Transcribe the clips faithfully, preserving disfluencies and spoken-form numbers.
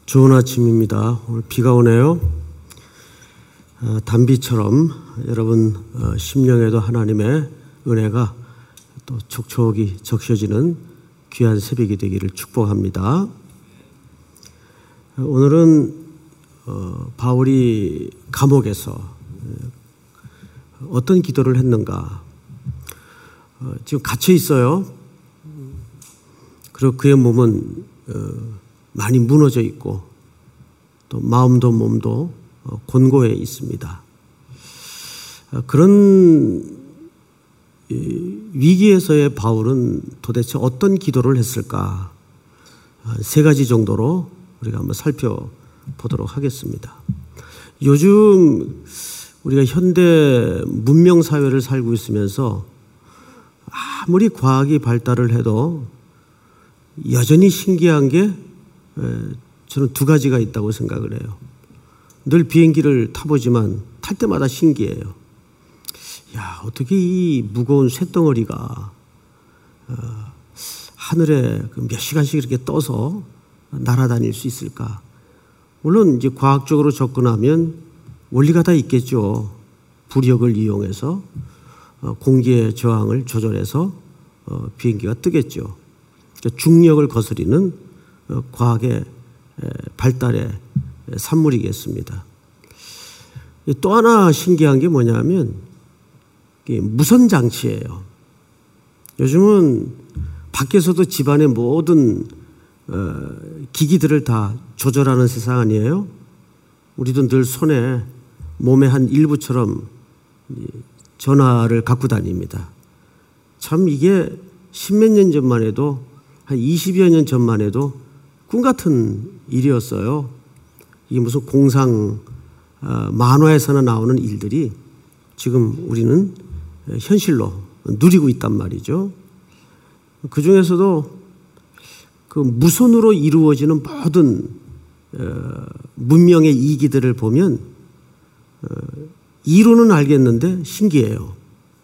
좋은 아침입니다. 오늘 비가 오네요. 어, 단비처럼 여러분 어, 심령에도 하나님의 은혜가 또 촉촉이 적셔지는 귀한 새벽이 되기를 축복합니다. 어, 오늘은 어, 바울이 감옥에서 어, 어떤 기도를 했는가. 어, 지금 갇혀 있어요. 그리고 그의 몸은 어, 많이 무너져 있고 또 마음도 몸도 곤고해 있습니다. 그런 위기에서의 바울은 도대체 어떤 기도를 했을까? 세 가지 정도로 우리가 한번 살펴보도록 하겠습니다. 요즘 우리가 현대 문명 사회를 살고 있으면서 아무리 과학이 발달을 해도 여전히 신기한 게 저는 두 가지가 있다고 생각을 해요. 늘 비행기를 타보지만 탈 때마다 신기해요. 야, 어떻게 이 무거운 쇳덩어리가 하늘에 몇 시간씩 이렇게 떠서 날아다닐 수 있을까? 물론 이제 과학적으로 접근하면 원리가 다 있겠죠. 부력을 이용해서 공기의 저항을 조절해서 비행기가 뜨겠죠. 중력을 거스리는 과학의 발달의 산물이겠습니다. 또 하나 신기한 게 뭐냐면 무선 장치예요. 요즘은 밖에서도 집안의 모든 기기들을 다 조절하는 세상 아니에요? 우리도 늘 손에 몸의 한 일부처럼 전화를 갖고 다닙니다. 참 이게 십몇 년 전만 해도 한 이십여 년 전만 해도 꿈 같은 일이었어요. 이게 무슨 공상 어, 만화에서나 나오는 일들이 지금 우리는 현실로 누리고 있단 말이죠. 그 중에서도 그 무선으로 이루어지는 모든 어, 문명의 이기들을 보면 어, 이루는 알겠는데 신기해요.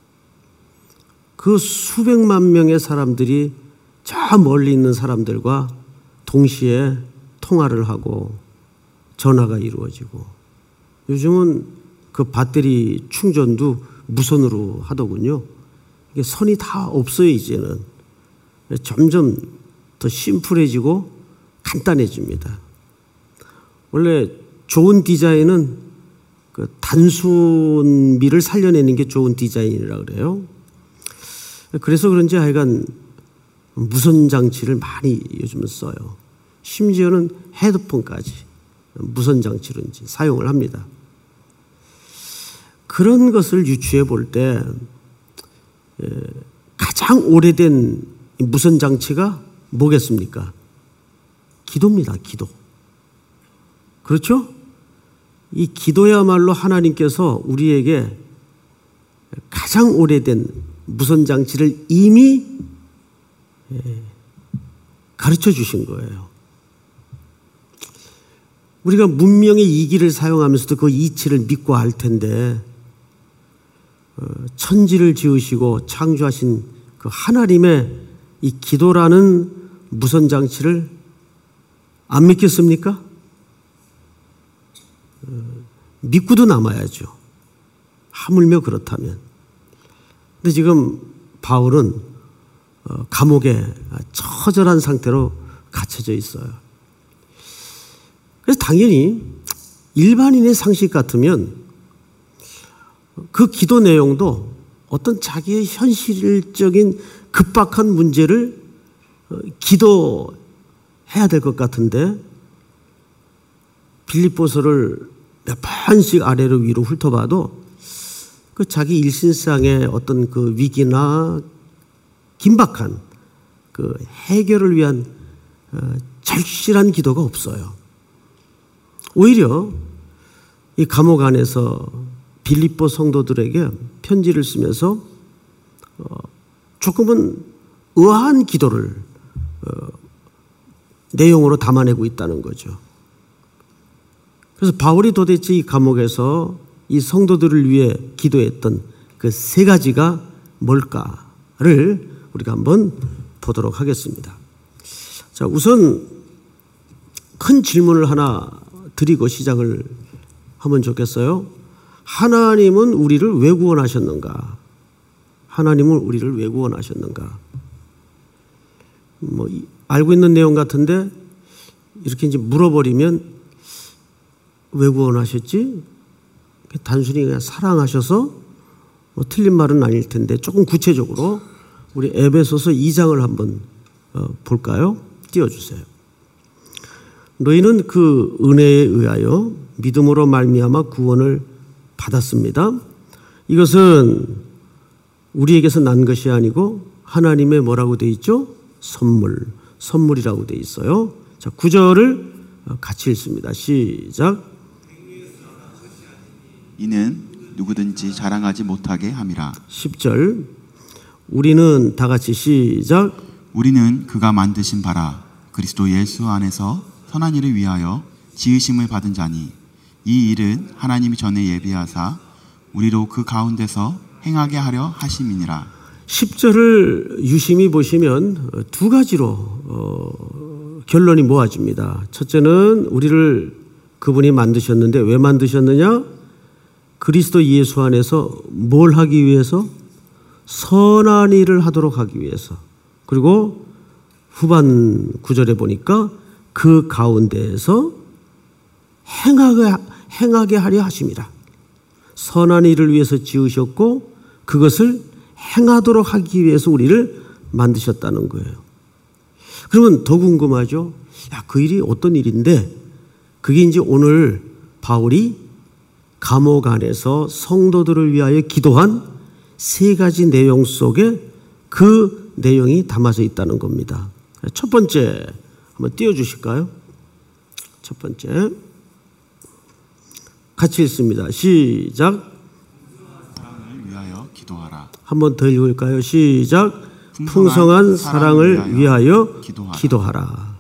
그 수백만 명의 사람들이 저 멀리 있는 사람들과 동시에 통화를 하고 전화가 이루어지고 요즘은 그 배터리 충전도 무선으로 하더군요. 이게 선이 다 없어요, 이제는. 점점 더 심플해지고 간단해집니다. 원래 좋은 디자인은 그 단순미를 살려내는 게 좋은 디자인이라고 그래요. 그래서 그런지 하여간 무선 장치를 많이 요즘은 써요. 심지어는 헤드폰까지 무선 장치로 이제 사용을 합니다. 그런 것을 유추해 볼 때 가장 오래된 무선 장치가 뭐겠습니까? 기도입니다. 기도. 그렇죠? 이 기도야말로 하나님께서 우리에게 가장 오래된 무선 장치를 이미 가르쳐 주신 거예요. 우리가 문명의 이기를 사용하면서도 그 이치를 믿고 할 텐데 천지를 지으시고 창조하신 그 하나님의 이 기도라는 무선 장치를 안 믿겠습니까? 믿고도 남아야죠. 하물며 그렇다면. 근데 지금 바울은 감옥에 처절한 상태로 갇혀져 있어요. 그래서 당연히 일반인의 상식 같으면 그 기도 내용도 어떤 자기의 현실적인 급박한 문제를 기도해야 될 것 같은데 빌립보서를 몇 번씩 아래로 위로 훑어봐도 그 자기 일신상의 어떤 그 위기나 긴박한 그 해결을 위한 절실한 기도가 없어요. 오히려 이 감옥 안에서 빌립보 성도들에게 편지를 쓰면서 조금은 의아한 기도를 내용으로 담아내고 있다는 거죠. 그래서 바울이 도대체 이 감옥에서 이 성도들을 위해 기도했던 그 세 가지가 뭘까를 우리가 한번 보도록 하겠습니다. 자, 우선 큰 질문을 하나 드리고 시작을 하면 좋겠어요. 하나님은 우리를 왜 구원하셨는가? 하나님은 우리를 왜 구원하셨는가? 뭐 알고 있는 내용 같은데 이렇게 이제 물어버리면 왜 구원하셨지? 단순히 그냥 사랑하셔서 뭐 틀린 말은 아닐 텐데 조금 구체적으로 우리 에베소서 이 장을 한번 볼까요? 띄워주세요. 너희는 그 은혜에 의하여 믿음으로 말미암아 구원을 받았습니다. 이것은 우리에게서 난 것이 아니고 하나님의 뭐라고 되어 있죠? 선물, 선물이라고 되어 있어요. 자, 구 절을 같이 읽습니다. 시작. 이는 누구든지 자랑하지 못하게 함이라. 십 절 우리는 다 같이 시작. 우리는 그가 만드신 바라 그리스도 예수 안에서 선한 일을 위하여 지으심을 받은 자니 이 일은 하나님이 전에 예비하사 우리로 그 가운데서 행하게 하려 하심이니라. 십 절을 유심히 보시면 두 가지로 어, 결론이 모아집니다. 첫째는 우리를 그분이 만드셨는데 왜 만드셨느냐? 그리스도 예수 안에서 뭘 하기 위해서? 선한 일을 하도록 하기 위해서. 그리고 후반 구절에 보니까 그 가운데에서 행하게, 행하게 하려 하심이라. 선한 일을 위해서 지으셨고 그것을 행하도록 하기 위해서 우리를 만드셨다는 거예요. 그러면 더 궁금하죠? 야, 그 일이 어떤 일인데? 그게 이제 오늘 바울이 감옥 안에서 성도들을 위하여 기도한 세 가지 내용 속에 그 내용이 담아져 있다는 겁니다. 첫 번째 한번 띄워주실까요? 첫 번째 같이 읽습니다. 시작. 사랑을 위하여 기도하라. 한 번 더 읽을까요? 시작. 풍성한 사랑을 위하여 기도하라. 기도하라.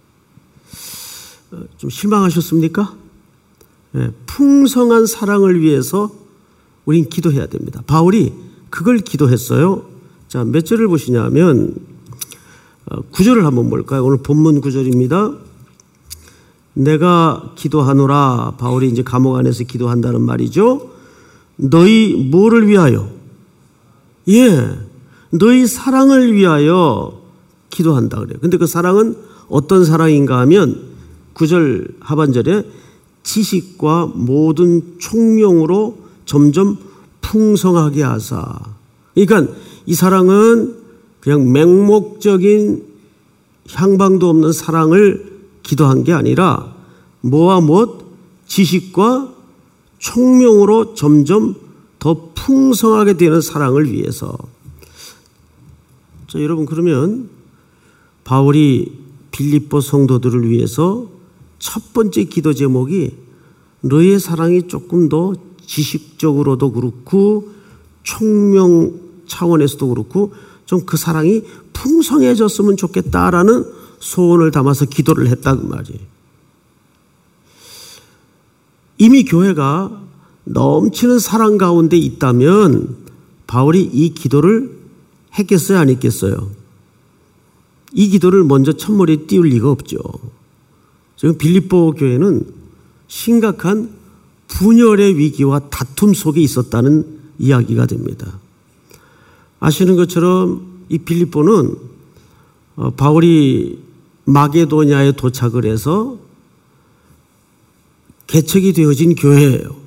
좀 실망하셨습니까? 네, 풍성한 사랑을 위해서 우린 기도해야 됩니다. 바울이 그걸 기도했어요. 자, 몇 절을 보시냐면 구 절을 한번 볼까요? 오늘 본문 구 절입니다. 내가 기도하노라. 바울이 이제 감옥 안에서 기도한다는 말이죠. 너희 뭐를 위하여? 예, 너희 사랑을 위하여 기도한다 그래요. 근데 그 사랑은 어떤 사랑인가 하면 구 절 하반절에 지식과 모든 총명으로 점점 풍성하게 하사. 그러니까 이 사랑은 그냥 맹목적인 향방도 없는 사랑을 기도한 게 아니라 뭐와 무엇? 지식과 총명으로 점점 더 풍성하게 되는 사랑을 위해서. 자, 여러분 그러면 바울이 빌립보 성도들을 위해서 첫 번째 기도 제목이 너의 사랑이 조금 더 지식적으로도 그렇고 총명 차원에서도 그렇고 좀 그 사랑이 풍성해졌으면 좋겠다라는 소원을 담아서 기도를 했다는 말이에요. 이미 교회가 넘치는 사랑 가운데 있다면 바울이 이 기도를 했겠어요? 안 했겠어요? 이 기도를 먼저 첫머리에 띄울 리가 없죠. 지금 빌립보 교회는 심각한 분열의 위기와 다툼 속에 있었다는 이야기가 됩니다. 아시는 것처럼 이 빌립보는 바울이 마게도냐에 도착을 해서 개척이 되어진 교회예요.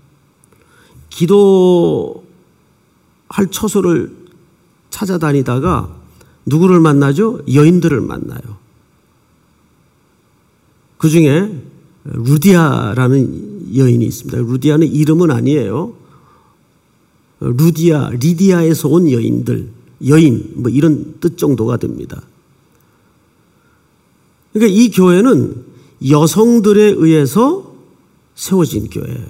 기도할 처소를 찾아다니다가 누구를 만나죠? 여인들을 만나요. 그 중에 루디아라는 여인이 있습니다. 루디아는 이름은 아니에요. 루디아, 리디아에서 온 여인들, 여인, 뭐 이런 뜻 정도가 됩니다. 그러니까 이 교회는 여성들에 의해서 세워진 교회예요.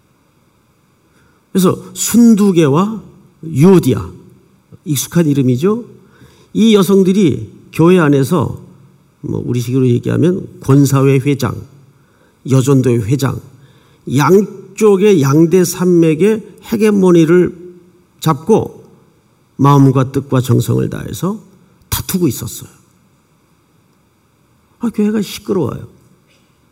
그래서 순두계와 유오디아, 익숙한 이름이죠. 이 여성들이 교회 안에서 뭐 우리식으로 얘기하면 권사회 회장, 여전도회 회장, 양쪽의 양대 산맥의 헤게모니를 잡고 마음과 뜻과 정성을 다해서 다투고 있었어요. 아, 교회가 시끄러워요.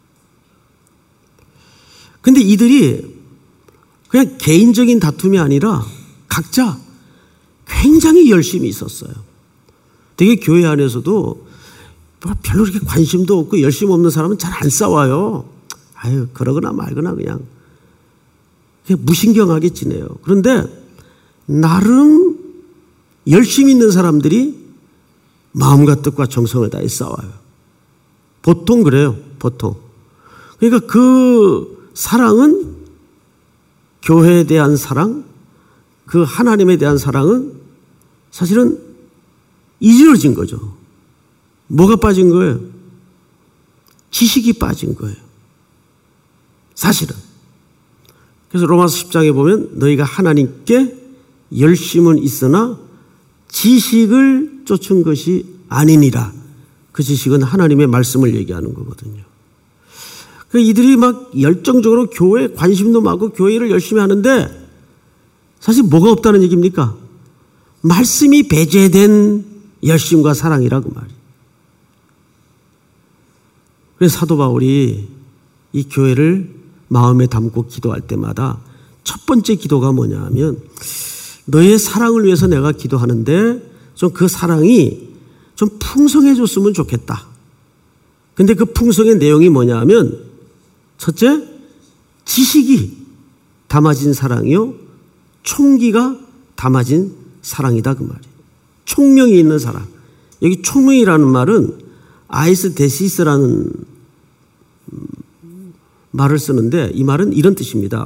근데 이들이 그냥 개인적인 다툼이 아니라 각자 굉장히 열심히 있었어요. 되게 교회 안에서도 별로 그렇게 관심도 없고 열심 없는 사람은 잘 안 싸워요. 아유, 그러거나 말거나 그냥, 그냥 무신경하게 지내요. 그런데 나름 열심히 있는 사람들이 마음과 뜻과 정성을 다해 싸워요. 보통 그래요. 보통. 그러니까 그 사랑은, 교회에 대한 사랑, 그 하나님에 대한 사랑은 사실은 이지러진 거죠. 뭐가 빠진 거예요? 지식이 빠진 거예요. 사실은. 그래서 로마서 십 장에 보면 너희가 하나님께 열심은 있으나 지식을 쫓은 것이 아니니라. 그 지식은 하나님의 말씀을 얘기하는 거거든요. 이들이 막 열정적으로 교회에 관심도 많고 교회를 열심히 하는데 사실 뭐가 없다는 얘기입니까? 말씀이 배제된 열심과 사랑이라고 말이에요. 그래서 사도 바울이 이 교회를 마음에 담고 기도할 때마다 첫 번째 기도가 뭐냐 하면 너의 사랑을 위해서 내가 기도하는데 좀 그 사랑이 좀 풍성해졌으면 좋겠다. 근데 그 풍성의 내용이 뭐냐 하면 첫째, 지식이 담아진 사랑이요, 총기가 담아진 사랑이다 그 말이에요. 총명이 있는 사랑. 여기 총명이라는 말은 아이스데시스라는 말을 쓰는데 이 말은 이런 뜻입니다.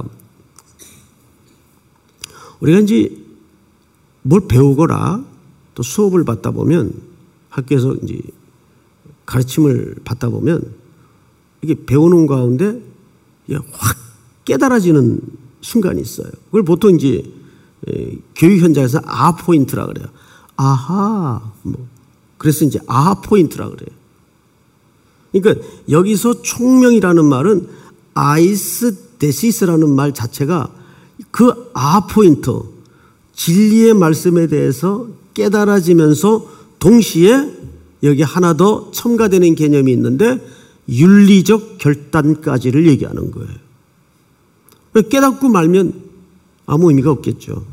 우리가 이제 뭘 배우거나 또 수업을 받다 보면 학교에서 이제 가르침을 받다 보면 이게 배우는 가운데 확 깨달아지는 순간이 있어요. 그걸 보통 이제 교육 현장에서 아하 포인트라 그래요. 아하, 뭐 그래서 이제 아하 포인트라 그래요. 그러니까 여기서 총명이라는 말은 아이스데시스라는 말 자체가 그 아하 포인트, 진리의 말씀에 대해서 깨달아지면서 동시에 여기 하나 더 첨가되는 개념이 있는데 윤리적 결단까지를 얘기하는 거예요. 깨닫고 말면 아무 의미가 없겠죠.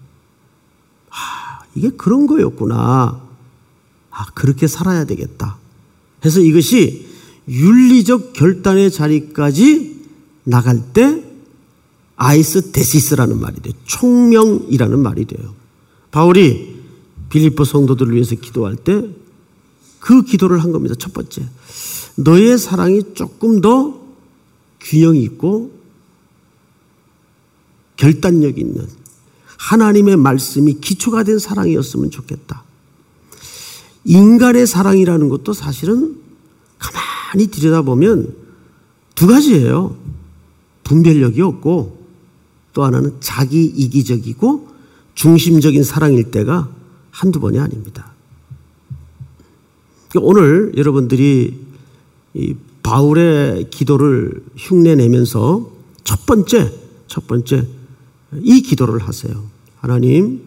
아, 이게 그런 거였구나. 아, 그렇게 살아야 되겠다. 해서 이것이 윤리적 결단의 자리까지 나갈 때 아이스데시스라는 말이 돼요. 총명이라는 말이 돼요. 바울이 빌립보 성도들을 위해서 기도할 때 그 기도를 한 겁니다. 첫 번째, 너의 사랑이 조금 더 균형이 있고 결단력 있는 하나님의 말씀이 기초가 된 사랑이었으면 좋겠다. 인간의 사랑이라는 것도 사실은 가만히 들여다보면 두 가지예요. 분별력이 없고 또 하나는 자기 이기적이고 중심적인 사랑일 때가 한두 번이 아닙니다. 오늘 여러분들이 이 바울의 기도를 흉내내면서 첫 번째, 첫 번째 이 기도를 하세요. 하나님,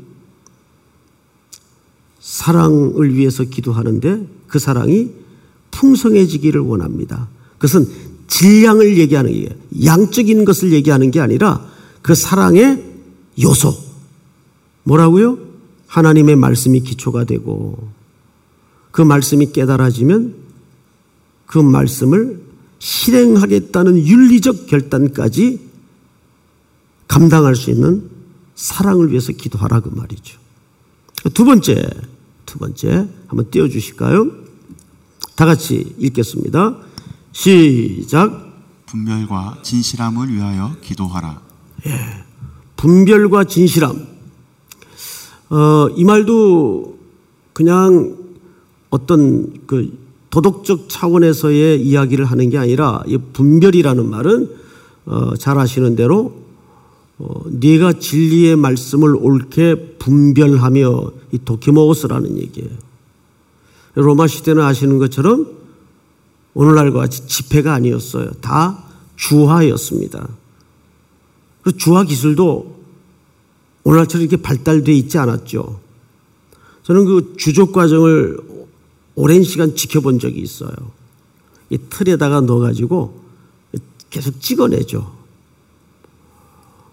사랑을 위해서 기도하는데 그 사랑이 풍성해지기를 원합니다. 그것은 질량을 얘기하는 게, 양적인 것을 얘기하는 게 아니라 그 사랑의 요소. 뭐라고요? 하나님의 말씀이 기초가 되고 그 말씀이 깨달아지면 그 말씀을 실행하겠다는 윤리적 결단까지 감당할 수 있는 사랑을 위해서 기도하라 그 말이죠. 두 번째, 두 번째 한번 띄워주실까요? 다 같이 읽겠습니다. 시작. 분별과 진실함을 위하여 기도하라. 예, 분별과 진실함. 어, 이 말도 그냥 어떤 그 도덕적 차원에서의 이야기를 하는 게 아니라 이 분별이라는 말은 어, 잘 아시는 대로 어, 네가 진리의 말씀을 옳게 분별하며 이 도키모스라는 얘기예요. 로마 시대는 아시는 것처럼 오늘날과 같이 집회가 아니었어요. 다 주화였습니다. 그리고 주화 기술도 오늘날처럼 이렇게 발달되어 있지 않았죠. 저는 그 주족 과정을 오랜 시간 지켜본 적이 있어요. 이 틀에다가 넣어가지고 계속 찍어내죠.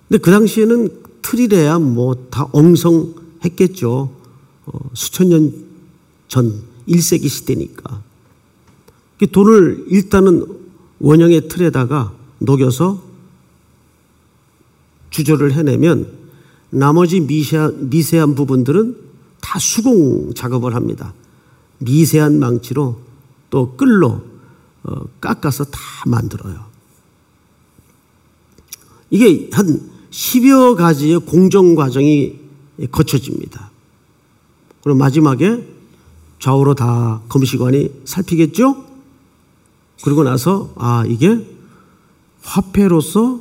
근데 그 당시에는 틀이래야 뭐 다 엉성했겠죠. 어, 수천 년 전 일 세기 시대니까. 돈을 일단은 원형의 틀에다가 녹여서 주조를 해내면 나머지 미세한, 미세한 부분들은 다 수공 작업을 합니다. 미세한 망치로 또 끌로 어, 깎아서 다 만들어요. 이게 한 십여 가지의 공정 과정이 거쳐집니다. 그럼 마지막에 좌우로 다 검시관이 살피겠죠? 그러고 나서 아 이게 화폐로서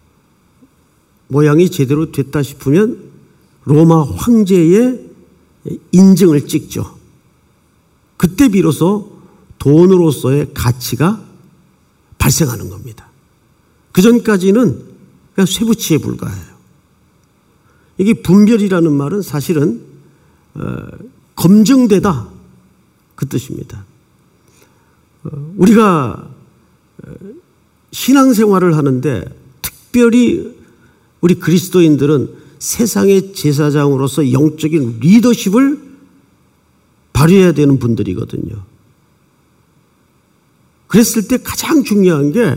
모양이 제대로 됐다 싶으면 로마 황제의 인증을 찍죠. 그때 비로소 돈으로서의 가치가 발생하는 겁니다. 그 전까지는 그냥 쇠붙이에 불과해요. 이게 분별이라는 말은 사실은 어, 검증되다 그 뜻입니다. 어, 우리가 신앙생활을 하는데 특별히 우리 그리스도인들은 세상의 제사장으로서 영적인 리더십을 발휘해야 되는 분들이거든요. 그랬을 때 가장 중요한 게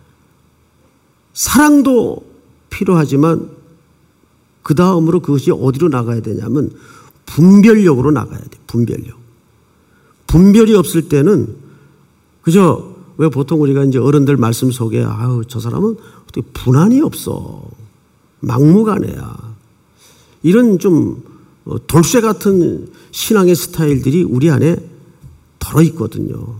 사랑도 필요하지만 그 다음으로 그것이 어디로 나가야 되냐면 분별력으로 나가야 돼. 분별력. 분별이 없을 때는 그저 왜 보통 우리가 이제 어른들 말씀 속에 아유 저 사람은 어떻게 분한이 없어. 막무가내야. 이런 좀 돌쇠 같은 신앙의 스타일들이 우리 안에 들어있거든요.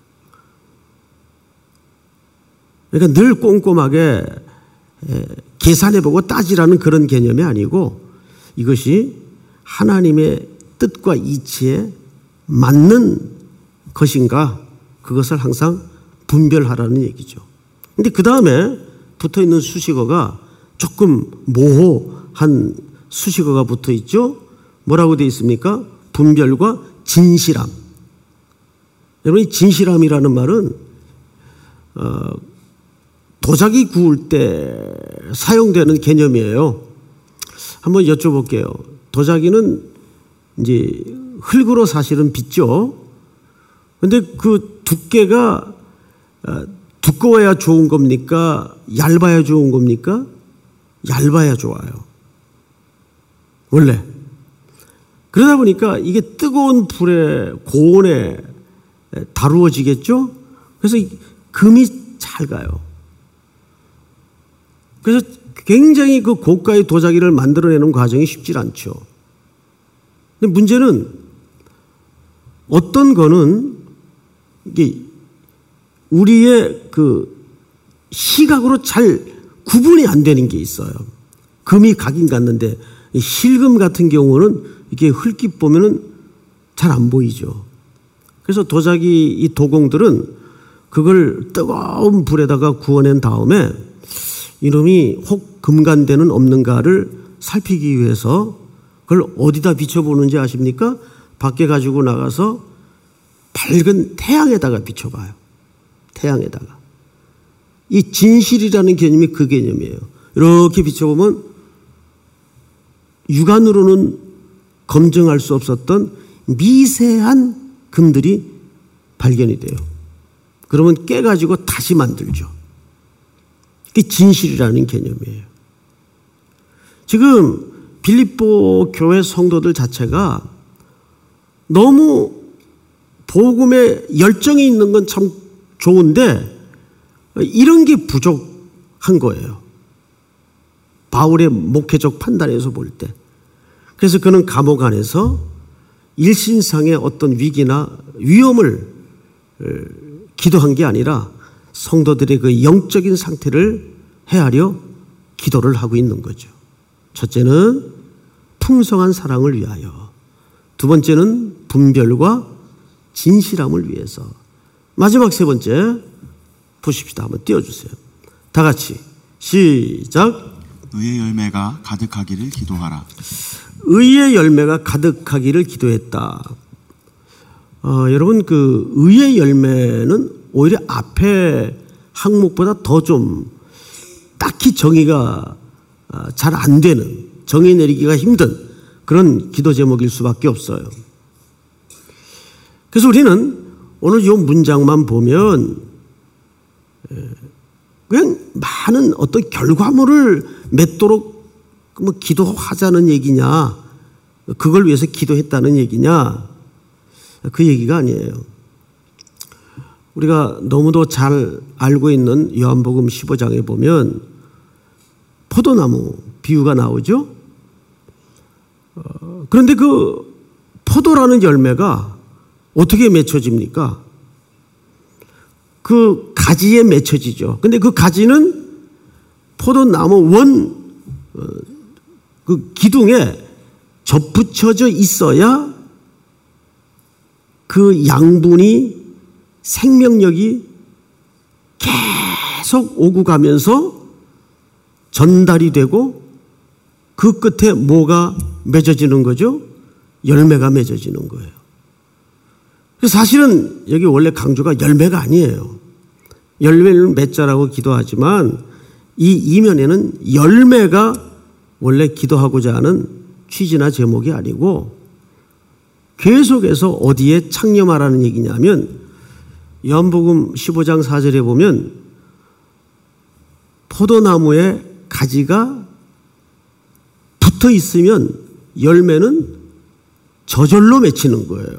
그러니까 늘 꼼꼼하게 계산해보고 따지라는 그런 개념이 아니고 이것이 하나님의 뜻과 이치에 맞는 것인가 그것을 항상 분별하라는 얘기죠. 그런데 그 다음에 붙어있는 수식어가 조금 모호한 수식어가 붙어있죠. 뭐라고 되어 있습니까? 분별과 진실함. 여러분 이 진실함이라는 말은 어, 도자기 구울 때 사용되는 개념이에요. 한번 여쭤볼게요. 도자기는 이제 흙으로 사실은 빚죠. 그런데 그 두께가 두꺼워야 좋은 겁니까? 얇아야 좋은 겁니까? 얇아야 좋아요. 원래. 그러다 보니까 이게 뜨거운 불에 고온에 다루어지겠죠. 그래서 금이 잘 가요. 그래서 굉장히 그 고가의 도자기를 만들어내는 과정이 쉽지 않죠. 근데 문제는 어떤 거는 이게 우리의 그 시각으로 잘 구분이 안 되는 게 있어요. 금이 가긴 갔는데 실금 같은 경우는 이게 흙빛 보면은 잘 안 보이죠. 그래서 도자기 이 도공들은 그걸 뜨거운 불에다가 구워낸 다음에 이놈이 혹 금간대는 없는가를 살피기 위해서 그걸 어디다 비춰보는지 아십니까? 밖에 가지고 나가서 밝은 태양에다가 비춰봐요. 태양에다가. 이 진실이라는 개념이 그 개념이에요. 이렇게 비춰보면 육안으로는 검증할 수 없었던 미세한 금들이 발견이 돼요. 그러면 깨가지고 다시 만들죠. 그게 진실이라는 개념이에요. 지금 빌립보 교회 성도들 자체가 너무 복음에 열정이 있는 건 참 좋은데 이런 게 부족한 거예요. 바울의 목회적 판단에서 볼 때. 그래서 그는 감옥 안에서 일신상의 어떤 위기나 위험을 기도한 게 아니라 성도들의 그 영적인 상태를 헤아려 기도를 하고 있는 거죠. 첫째는 풍성한 사랑을 위하여, 두 번째는 분별과 진실함을 위해서, 마지막 세 번째 보십시다. 한번 띄워주세요. 다 같이 시작. 의의 열매가 가득하기를 기도하라. 의의 열매가 가득하기를 기도했다. 어, 여러분 그 의의 열매는 오히려 앞에 항목보다 더 좀 딱히 정의가 잘 안 되는, 정의 내리기가 힘든 그런 기도 제목일 수밖에 없어요. 그래서 우리는 오늘 이 문장만 보면 그냥 많은 어떤 결과물을 맺도록 뭐 기도하자는 얘기냐, 그걸 위해서 기도했다는 얘기냐, 그 얘기가 아니에요. 우리가 너무도 잘 알고 있는 요한복음 십오 장에 보면 포도나무 비유가 나오죠. 어, 그런데 그 포도라는 열매가 어떻게 맺혀집니까? 그 가지에 맺혀지죠. 근데 그 가지는 포도나무 원, 어, 그 기둥에 접붙여져 있어야 그 양분이, 생명력이 계속 오고 가면서 전달이 되고 그 끝에 뭐가 맺어지는 거죠? 열매가 맺어지는 거예요. 사실은 여기 원래 강조가 열매가 아니에요. 열매를 맺자라고 기도하지만 이 이면에는 열매가 원래 기도하고자 하는 취지나 제목이 아니고 계속해서 어디에 창념하라는 얘기냐면 요한복음 십오 장 사 절에 보면 포도나무에 가지가 붙어 있으면 열매는 저절로 맺히는 거예요.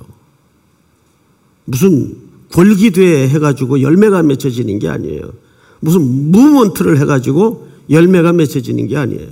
무슨 골기돼 해가지고 열매가 맺혀지는 게 아니에요. 무슨 무먼트를 해가지고 열매가 맺혀지는 게 아니에요.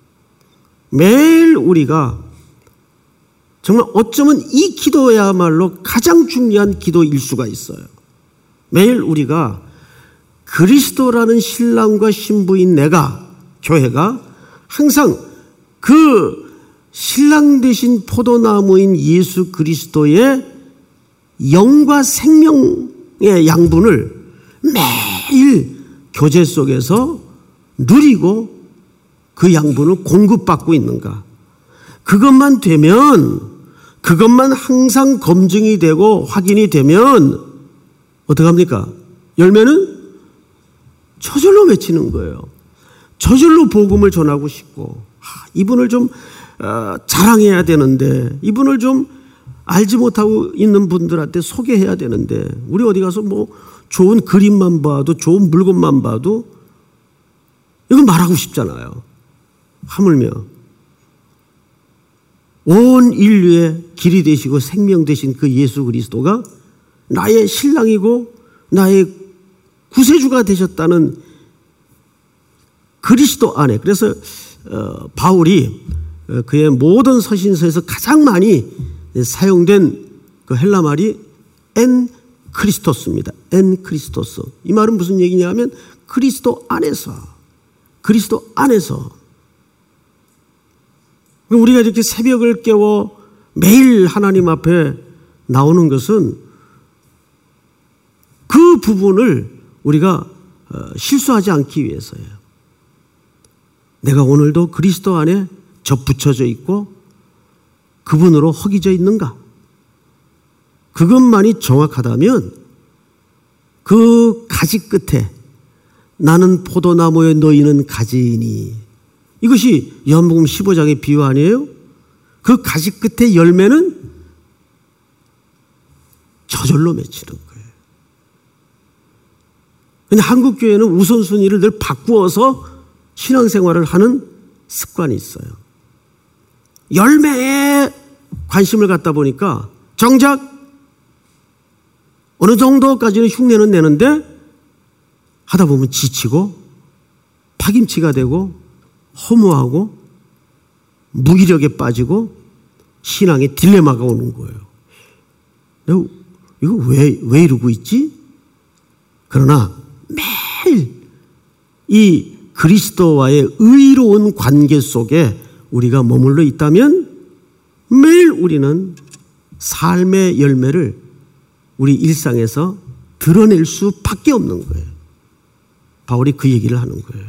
매일 우리가 정말 어쩌면 이 기도야말로 가장 중요한 기도일 수가 있어요. 매일 우리가 그리스도라는 신랑과 신부인 내가, 교회가 항상 그 신랑 되신 포도나무인 예수 그리스도의 영과 생명의 양분을 매일 교제 속에서 누리고 그 양분을 공급받고 있는가. 그것만 되면, 그것만 항상 검증이 되고 확인이 되면 어떡합니까? 열매는 저절로 맺히는 거예요. 저절로 복음을 전하고 싶고, 아, 이분을 좀 어, 자랑해야 되는데, 이분을 좀 알지 못하고 있는 분들한테 소개해야 되는데, 우리 어디 가서 뭐 좋은 그림만 봐도, 좋은 물건만 봐도 이건 말하고 싶잖아요. 하물며 온 인류의 길이 되시고 생명 되신 그 예수 그리스도가 나의 신랑이고 나의 구세주가 되셨다는 그리스도 안에, 그래서 어, 바울이 그의 모든 서신서에서 가장 많이 사용된 그 헬라 말이 엔 크리스토스입니다. 엔 크리스토스. 이 말은 무슨 얘기냐면 그리스도 안에서, 그리스도 안에서. 우리가 이렇게 새벽을 깨워 매일 하나님 앞에 나오는 것은 그 부분을 우리가 실수하지 않기 위해서예요. 내가 오늘도 그리스도 안에 접붙여져 있고 그분으로 허기져 있는가? 그것만이 정확하다면 그 가지 끝에 나는 포도나무에 너희는 가지이니, 이것이 요한복음 십오 장의 비유 아니에요? 그 가지 끝에 열매는 저절로 맺히는 거예요. 근데 한국 교회는 우선순위를 늘 바꾸어서 신앙생활을 하는 습관이 있어요. 열매에 관심을 갖다 보니까 정작 어느 정도까지는 흉내는 내는데 하다 보면 지치고 파김치가 되고 허무하고 무기력에 빠지고 신앙에 딜레마가 오는 거예요. 내가 이거 왜, 왜 이러고 있지? 그러나 매일 이 그리스도와의 의로운 관계 속에 우리가 머물러 있다면 매일 우리는 삶의 열매를 우리 일상에서 드러낼 수밖에 없는 거예요. 바울이 그 얘기를 하는 거예요.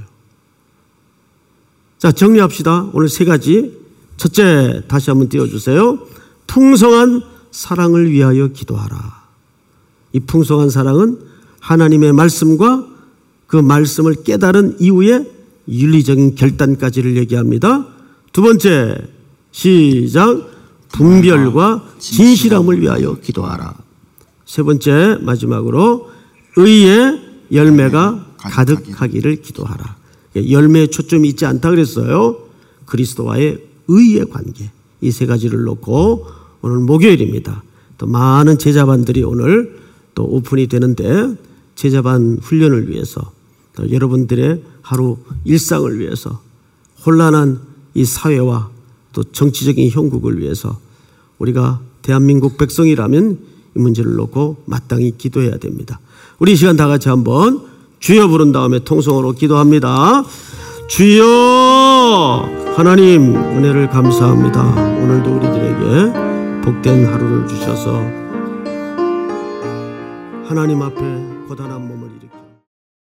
자, 정리합시다. 오늘 세 가지. 첫째, 다시 한번 띄워주세요. 풍성한 사랑을 위하여 기도하라. 이 풍성한 사랑은 하나님의 말씀과 그 말씀을 깨달은 이후에 윤리적인 결단까지를 얘기합니다. 두 번째, 시작. 분별과 진실함을 위하여 기도하라. 세 번째, 마지막으로 의의 열매가 가득하기를 기도하라. 열매에 초점이 있지 않다 그랬어요. 그리스도와의 의의 관계, 이 세 가지를 놓고 오늘 목요일입니다. 또 많은 제자반들이 오늘 또 오픈이 되는데, 제자반 훈련을 위해서, 또 여러분들의 하루 일상을 위해서, 혼란한 이 사회와 또 정치적인 형국을 위해서 우리가 대한민국 백성이라면 이 문제를 놓고 마땅히 기도해야 됩니다. 우리 이 시간 다 같이 한번 주여 부른 다음에 통성으로 기도합니다. 주여, 하나님 은혜를 감사합니다. 오늘도 우리들에게 복된 하루를 주셔서 하나님 앞에